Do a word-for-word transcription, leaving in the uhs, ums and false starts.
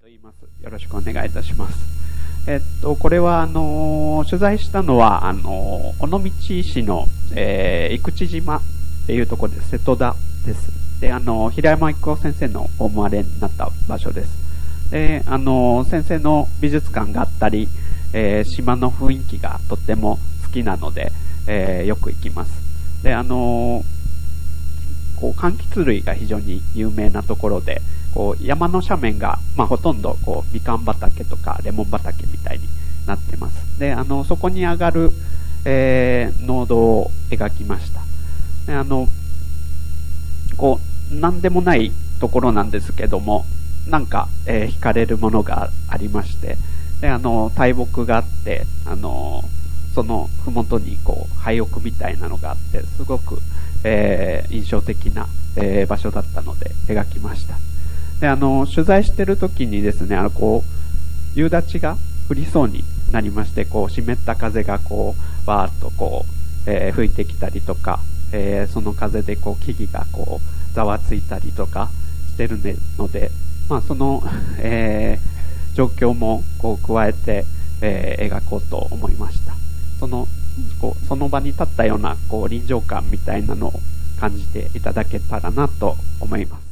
と言います。よろしくお願いいたします。えっと、これは、あの、取材したのは、あの、尾道市の、えー、生口島っていうところです。瀬戸田です。で、あの、平山郁夫先生のお生まれになった場所です。で、あの、先生の美術館があったり、えー、島の雰囲気がとっても好きなので、えー、よく行きます。で、あの、こう、柑橘類が非常に有名なところで、こう山の斜面が、まあ、ほとんどこうみかん畑とかレモン畑みたいになってます。で、あのそこに上がる、えー、農道を描きました。で、あのこう何でもないところなんですけども、なんか、えー、惹かれるものがありまして、で、あの大木があって、あのそのふもとにこう廃屋みたいなのがあって、すごく、えー、印象的な、えー、場所だったので描きました。で、あの取材してる時にですね、あのこう夕立が降りそうになりまして、こう湿った風がこうわーっとこう、えー、吹いてきたりとか、えー、その風でこう木々がこうざわついたりとかしてるので、まあ、その、えー、状況もこう加えて、えー、描こうと思いました。そのこうその場に立ったようなこう臨場感みたいなのを感じていただけたらなと思います。